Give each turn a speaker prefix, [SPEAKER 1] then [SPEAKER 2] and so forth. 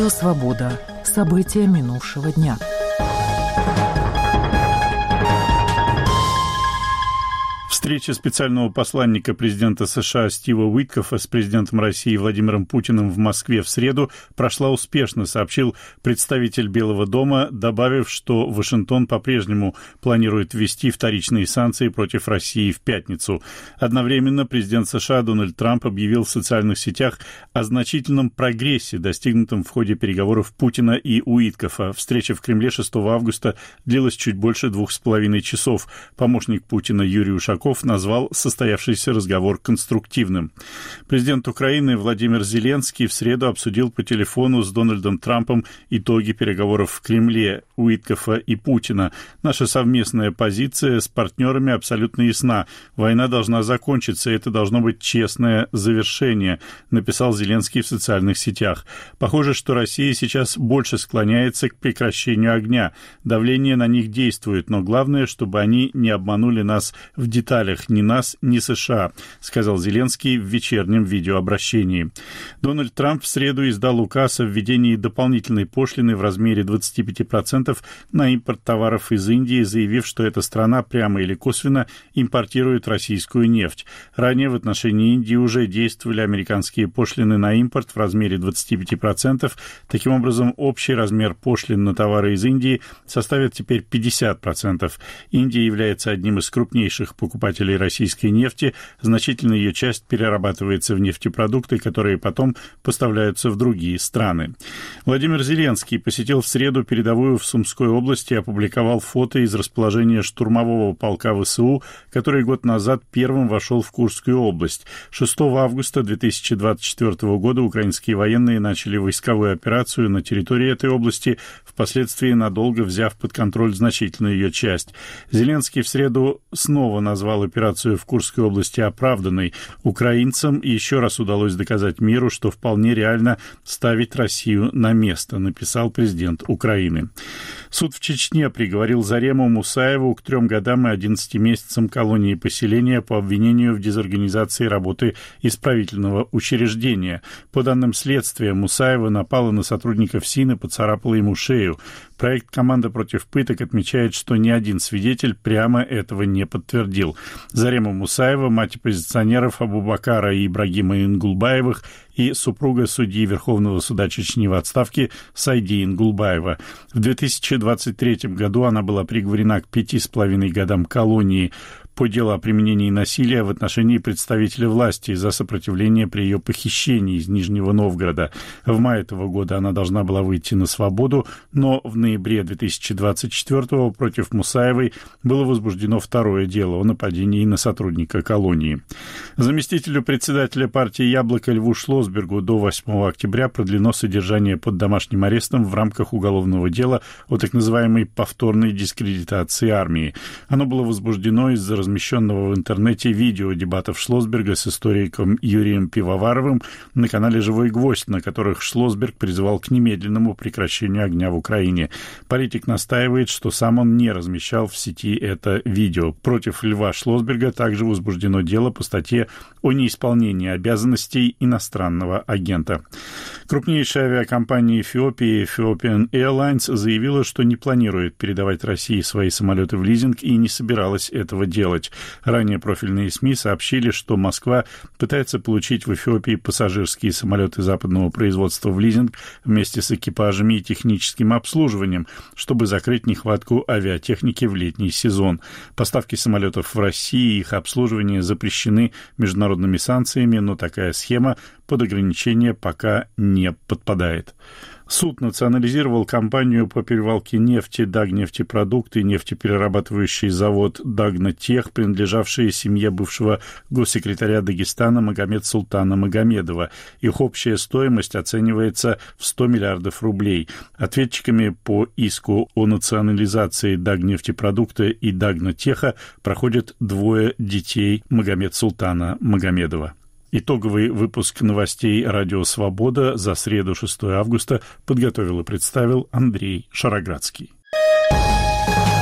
[SPEAKER 1] Радио «Свобода». События минувшего дня.
[SPEAKER 2] Встреча специального посланника президента США Стива Уиткофа с президентом России Владимиром Путиным в Москве в среду прошла успешно, сообщил представитель Белого дома, добавив, что Вашингтон по-прежнему планирует ввести вторичные санкции против России в пятницу. Одновременно президент США Дональд Трамп объявил в социальных сетях о значительном прогрессе, достигнутом в ходе переговоров Путина и Уиткофа. Встреча в Кремле 6 августа длилась чуть больше 2,5 часов. Помощник Путина Юрий Ушаков назвал состоявшийся разговор конструктивным. Президент Украины Владимир Зеленский в среду обсудил по телефону с Дональдом Трампом итоги переговоров в Кремле Уиткофа и Путина. Наша совместная позиция с партнерами абсолютно ясна. Война должна закончиться, это должно быть честное завершение, написал Зеленский в социальных сетях. Похоже, что Россия сейчас больше склоняется к прекращению огня. Давление на них действует, но главное, чтобы они не обманули нас в деталях, ни нас, ни США, сказал Зеленский в вечернем видеообращении. Дональд Трамп в среду издал указ о введении дополнительной пошлины в размере 25% на импорт товаров из Индии, заявив, что эта страна прямо или косвенно импортирует российскую нефть. Ранее в отношении Индии уже действовали американские пошлины на импорт в размере 25%. Таким образом, общий размер пошлин на товары из Индии составит теперь 50%. Индия является одним из крупнейших покупателей российской нефти. Значительная ее часть перерабатывается в нефтепродукты, которые потом поставляются в другие страны. Владимир Зеленский посетил в среду передовую в Сумской области и опубликовал фото из расположения штурмового полка ВСУ, который год назад первым вошел в Курскую область. 6 августа 2024 года украинские военные начали войсковую операцию на территории этой области, впоследствии надолго взяв под контроль значительную ее часть. Зеленский в среду снова назвал операцию в Курской области оправданной. Украинцам еще раз удалось доказать миру, что вполне реально ставить Россию на место, написал президент Украины. Суд в Чечне приговорил Зарему Мусаеву к 3 годам и 11 месяцам колонии поселения по обвинению в дезорганизации работы исправительного учреждения. По данным следствия, Мусаева напала на сотрудников СИН и поцарапала ему шею. Проект «Команда против пыток» отмечает, что ни один свидетель прямо этого не подтвердил. Зарема Мусаева, мать оппозиционеров Абубакара и Ибрагима Ингулбаевых и супруга судьи Верховного суда Чечни в отставке Сайди Ингулбаева. В 2023 году она была приговорена к 5,5 годам колонии по делу о применении насилия в отношении представителя власти за сопротивление при ее похищении из Нижнего Новгорода. В мае этого года она должна была выйти на свободу, но в ноябре 2024 против Мусаевой было возбуждено второе дело о нападении на сотрудника колонии. Заместителю председателя партии «Яблоко» Льву Шлосбергу до 8 октября продлено содержание под домашним арестом в рамках уголовного дела о так называемой повторной дискредитации армии. Оно было возбуждено из-за размещенного в интернете видео дебатов Шлосберга с историком Юрием Пивоваровым на канале «Живой гвоздь», на которых Шлосберг призывал к немедленному прекращению огня в Украине. Политик настаивает, что сам он не размещал в сети это видео. Против Льва Шлосберга также возбуждено дело по статье о неисполнении обязанностей иностранного агента. Крупнейшая авиакомпания Эфиопии Ethiopian Airlines заявила, что не планирует передавать России свои самолеты в лизинг и не собиралась этого делать. Ранее профильные СМИ сообщили, что Москва пытается получить в Эфиопии пассажирские самолеты западного производства в лизинг вместе с экипажами и техническим обслуживанием, чтобы закрыть нехватку авиатехники в летний сезон. Поставки самолетов в России и их обслуживание запрещены международными санкциями, но такая схема под ограничение пока не подпадает. Суд национализировал компанию по перевалке нефти «Дагнефтепродукт» и нефтеперерабатывающий завод «Дагнотех», принадлежавшие семье бывшего госсекретаря Дагестана Магомед-Султана Магомедова. Их общая стоимость оценивается в 100 миллиардов рублей. Ответчиками по иску о национализации «Дагнефтепродукта» и «Дагнотеха» проходят 2 детей Магомед-Султана Магомедова. Итоговый выпуск новостей «Радио Свобода» за среду 6 августа подготовил и представил Андрей Шароградский.